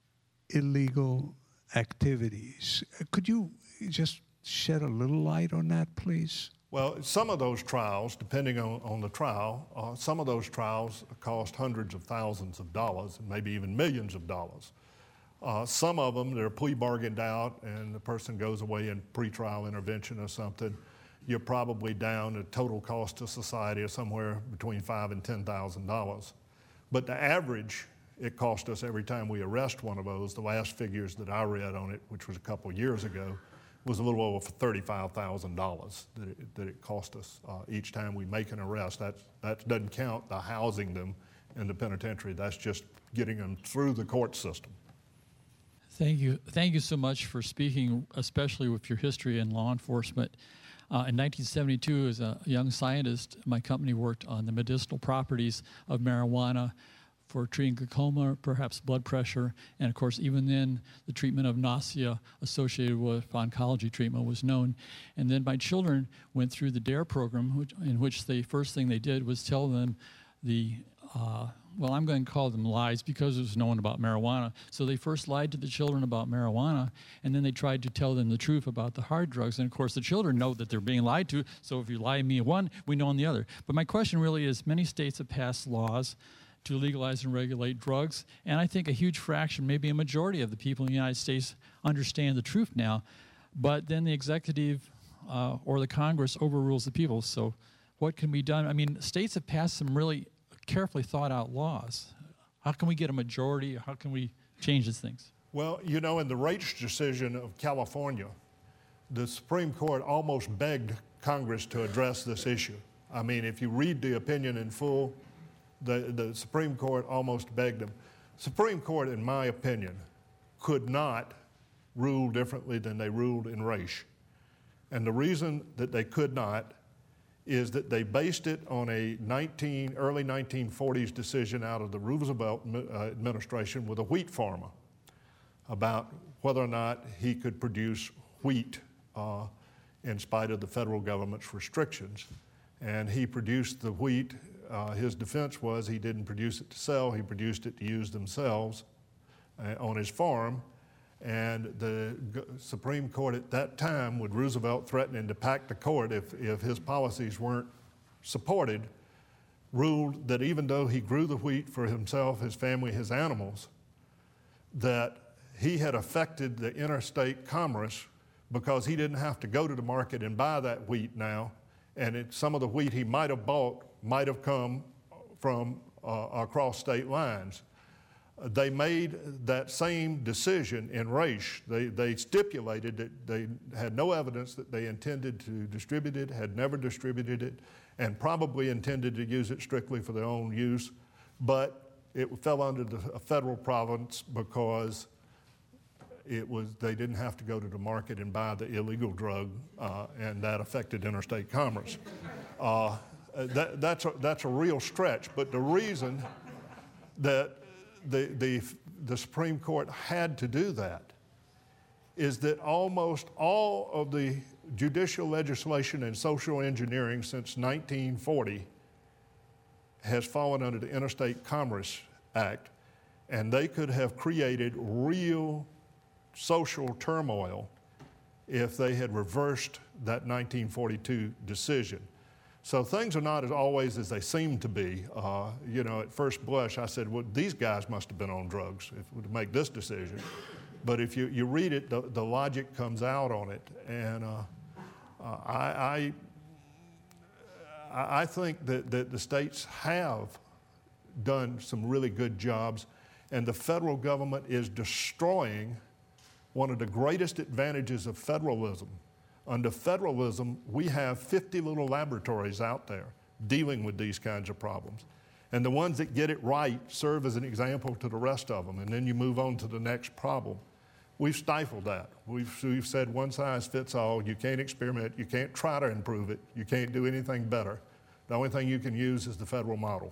illegal activities. Could you just shed a little light on that, please? Well, some of those trials, depending on, on the trial, uh, some of those trials cost hundreds of thousands of dollars and maybe even millions of dollars. Uh, some of them, they're plea bargained out and the person goes away in pretrial intervention or something. You're probably down to total cost to society of somewhere between five and ten thousand dollars. But the average it cost us every time we arrest one of those, the last figures that I read on it, which was a couple of years ago, was a little over thirty-five thousand dollars that it, that it cost us uh, each time we make an arrest. That, that doesn't count the housing them in the penitentiary. That's just getting them through the court system. Thank you. Thank you so much for speaking, especially with your history in law enforcement. Uh, in nineteen seventy-two, as a young scientist, my company worked on the medicinal properties of marijuana for treating glaucoma, perhaps blood pressure, and of course, even then, the treatment of nausea associated with oncology treatment was known. And then my children went through the DARE program, which, in which the first thing they did was tell them the uh, well, I'm going to call them lies because it was known about marijuana. So they first lied to the children about marijuana, and then they tried to tell them the truth about the hard drugs. And of course, the children know that they're being lied to, so if you lie to me on one, we know on the other. But my question really is, many states have passed laws to legalize and regulate drugs, and I think a huge fraction, maybe a majority of the people in the United States understand the truth now, but then the executive uh, or the Congress overrules the people. So what can be done? I mean, states have passed some really carefully thought out laws. How can we get a majority? How can we change these things? Well, you know, in the Raich decision of California, the Supreme Court almost begged Congress to address this issue. I mean, if you read the opinion in full, the, the Supreme Court almost begged them. Supreme Court, in my opinion, could not rule differently than they ruled in Raich. And the reason that they could not is that they based it on a nineteen, early nineteen forties decision out of the Roosevelt uh, administration with a wheat farmer about whether or not he could produce wheat uh, in spite of the federal government's restrictions. And he produced the wheat. Uh, his defense was he didn't produce it to sell, he produced it to use themselves uh, on his farm. And the G- Supreme Court at that time, with Roosevelt threatening to pack the court if, if his policies weren't supported, ruled that even though he grew the wheat for himself, his family, his animals, that he had affected the interstate commerce because he didn't have to go to the market and buy that wheat now. And it, some of the wheat he might have bought might have come from uh, across state lines. They made that same decision in Raich. They, they stipulated that they had no evidence that they intended to distribute it, had never distributed it, and probably intended to use it strictly for their own use, but it fell under the federal province because it was, they didn't have to go to the market and buy the illegal drug, uh, and that affected interstate commerce. Uh, that, that's, a, that's a real stretch, but the reason that The, the, the Supreme Court had to do that is that almost all of the judicial legislation and social engineering since nineteen forty has fallen under the Interstate Commerce Act, and they could have created real social turmoil if they had reversed that nineteen forty-two decision. So things are not as always as they seem to be. Uh, you know, at first blush, I said, well, these guys must have been on drugs if, to make this decision. But if you, you read it, the, the logic comes out on it. And uh, uh, I, I, I think that, that the states have done some really good jobs, and the federal government is destroying one of the greatest advantages of federalism. Under federalism, we have fifty little laboratories out there dealing with these kinds of problems. And the ones that get it right serve as an example to the rest of them, and then you move on to the next problem. We've stifled that. We've, we've said one size fits all. You can't experiment. You can't try to improve it. You can't do anything better. The only thing you can use is the federal model.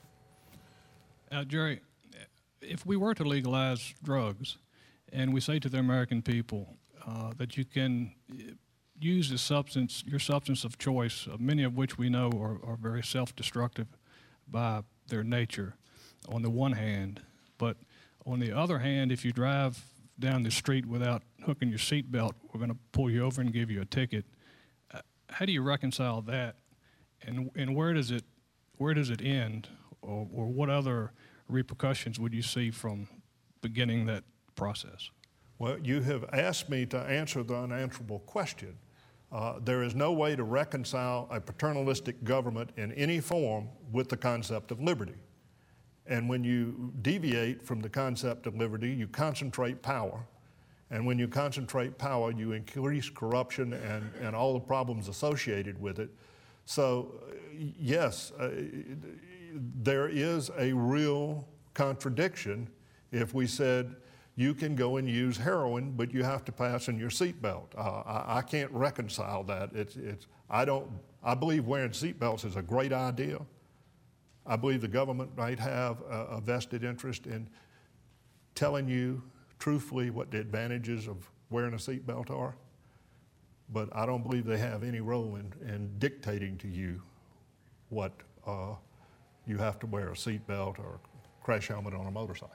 Uh, Jerry, if we were to legalize drugs and we say to the American people uh, that you can use the substance, your substance of choice, uh, many of which we know are, are very self-destructive by their nature, on the one hand, but on the other hand, if you drive down the street without hooking your seatbelt, we're going to pull you over and give you a ticket. Uh, how do you reconcile that, and and where does it where does it end, or, or what other repercussions would you see from beginning that process? Well, you have asked me to answer the unanswerable question. Uh, there is no way to reconcile a paternalistic government in any form with the concept of liberty. And when you deviate from the concept of liberty, you concentrate power. And when you concentrate power, you increase corruption and, and all the problems associated with it. So, yes, uh, there is a real contradiction if we said, you can go and use heroin, but you have to fasten your seatbelt. Uh, I, I can't reconcile that. It's, it's, I don't, I believe wearing seatbelts is a great idea. I believe the government might have a, a vested interest in telling you truthfully what the advantages of wearing a seatbelt are, but I don't believe they have any role in, in dictating to you what uh, you have to wear a seatbelt or a crash helmet on a motorcycle.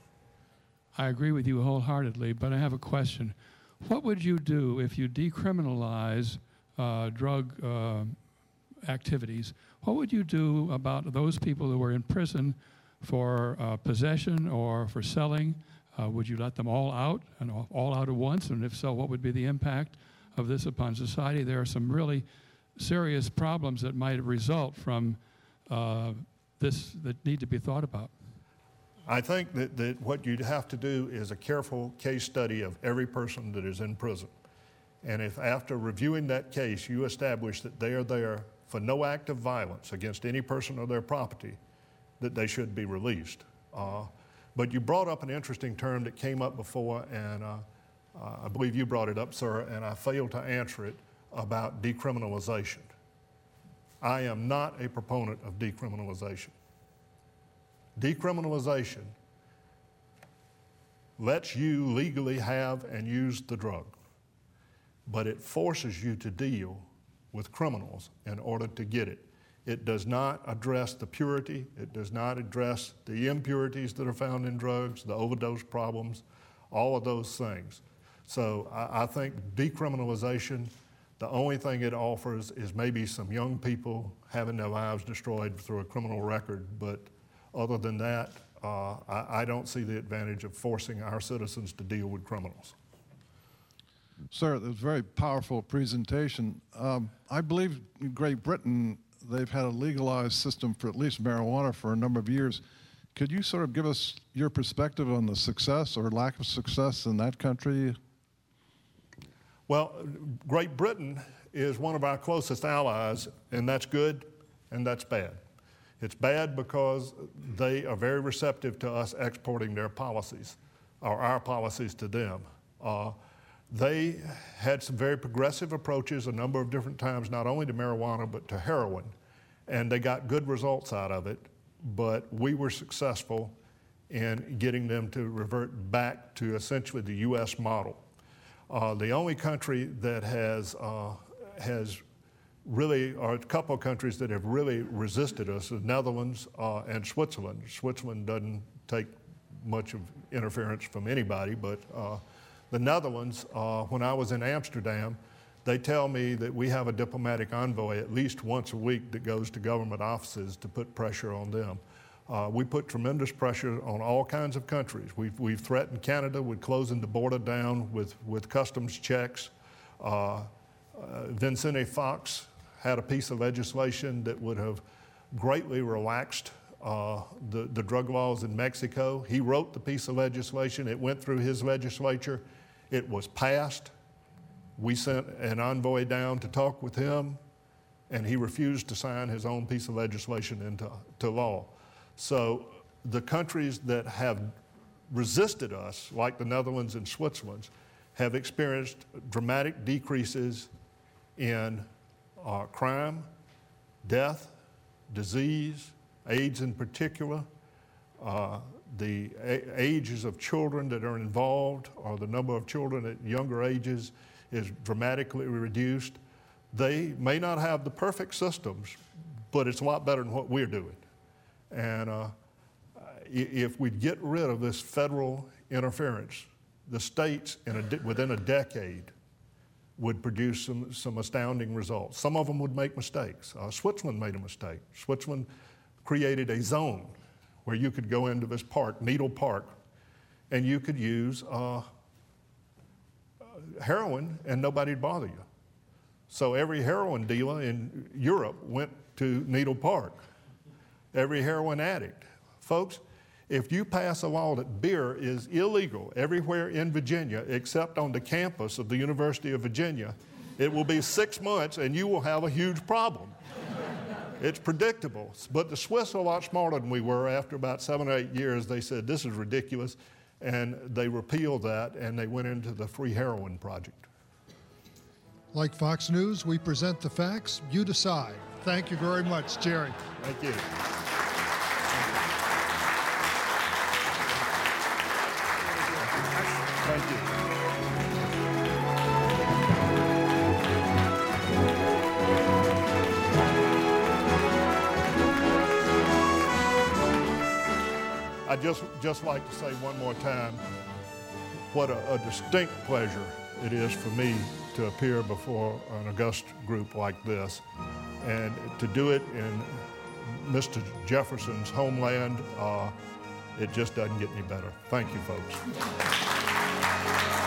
I agree with you wholeheartedly, but I have a question. What would you do if you decriminalize uh, drug uh, activities? What would you do about those people who are in prison for uh, possession or for selling? Uh, would you let them all out and all out at once? And if so, what would be the impact of this upon society? There are some really serious problems that might result from uh, this that need to be thought about. I think that, that what you'd have to do is a careful case study of every person that is in prison. And if after reviewing that case you establish that they are there for no act of violence against any person or their property, that they should be released. Uh, but you brought up an interesting term that came up before, and uh, uh, I believe you brought it up, sir, and I failed to answer it, about decriminalization. I am not a proponent of decriminalization. Decriminalization lets you legally have and use the drug, but it forces you to deal with criminals in order to get it. It does not address the purity. It does not address the impurities that are found in drugs, the overdose problems, all of those things. So I, I think decriminalization, the only thing it offers is maybe some young people having their lives destroyed through a criminal record, but other than that, uh, I, I don't see the advantage of forcing our citizens to deal with criminals. Sir, that was a very powerful presentation. Um, I believe in Great Britain, they've had a legalized system for at least marijuana for a number of years. Could you sort of give us your perspective on the success or lack of success in that country? Well, Great Britain is one of our closest allies, and that's good and that's bad. It's bad because they are very receptive to us exporting their policies, or our policies to them. Uh, they had some very progressive approaches a number of different times, not only to marijuana, but to heroin, and they got good results out of it, but we were successful in getting them to revert back to essentially the U S model. Uh, the only country that has, uh, has really, or a couple of countries that have really resisted us, the Netherlands uh, and Switzerland. Switzerland doesn't take much of interference from anybody, but uh, the Netherlands, uh, when I was in Amsterdam, they tell me that we have a diplomatic envoy at least once a week that goes to government offices to put pressure on them. Uh, we put tremendous pressure on all kinds of countries. We've, we've threatened Canada with closing the border down with, with customs checks. Uh, uh, Vicente Fox had a piece of legislation that would have greatly relaxed uh, the, the drug laws in Mexico. He wrote the piece of legislation. It went through his legislature. It was passed. We sent an envoy down to talk with him, and he refused to sign his own piece of legislation into to law. So the countries that have resisted us, like the Netherlands and Switzerland, have experienced dramatic decreases in uh, crime, death, disease, AIDS in particular. Uh, the a- ages of children that are involved, or the number of children at younger ages, is dramatically reduced. They may not have the perfect systems, but it's a lot better than what we're doing. And uh, if we get rid of this federal interference, the states in a de- within a decade would produce some, some astounding results. Some of them would make mistakes. Uh, Switzerland made a mistake. Switzerland created a zone where you could go into this park, Needle Park, and you could use uh, heroin and nobody'd bother you. So every heroin dealer in Europe went to Needle Park. Every heroin addict. Folks, if you pass a law that beer is illegal everywhere in Virginia except on the campus of the University of Virginia, it will be six months and you will have a huge problem. It's predictable. But the Swiss are a lot smarter than we were. After about seven or eight years, they said, this is ridiculous, and they repealed that, and they went into the free heroin project. Like Fox News, we present the facts, you decide. Thank you very much, Jerry. Thank you. Thank you. I'd just, just like to say one more time what a, a distinct pleasure it is for me to appear before an august group like this, and to do it in Mister Jefferson's homeland. Uh, it just doesn't get any better. Thank you, folks.